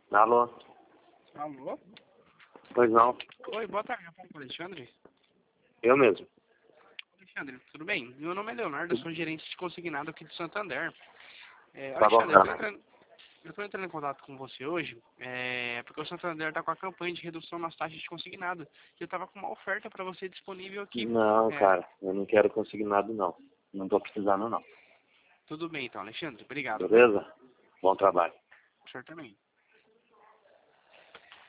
Alô? Alô? Pois não. Oi, boa tarde, eu falo com o Alexandre. Eu mesmo. Alexandre, tudo bem? Meu nome é Leonardo, eu sou gerente de consignado aqui de Santander. Tá bom, Alexandre, cara. eu tô entrando em contato com você hoje, porque o Santander está com a campanha de redução nas taxas de consignado. E eu estava com uma oferta para você disponível aqui. Não, cara. Eu não quero consignado, não. Não tô precisando, não. Tudo bem então, Alexandre, obrigado, viu? Beleza? Bom trabalho. O senhor também.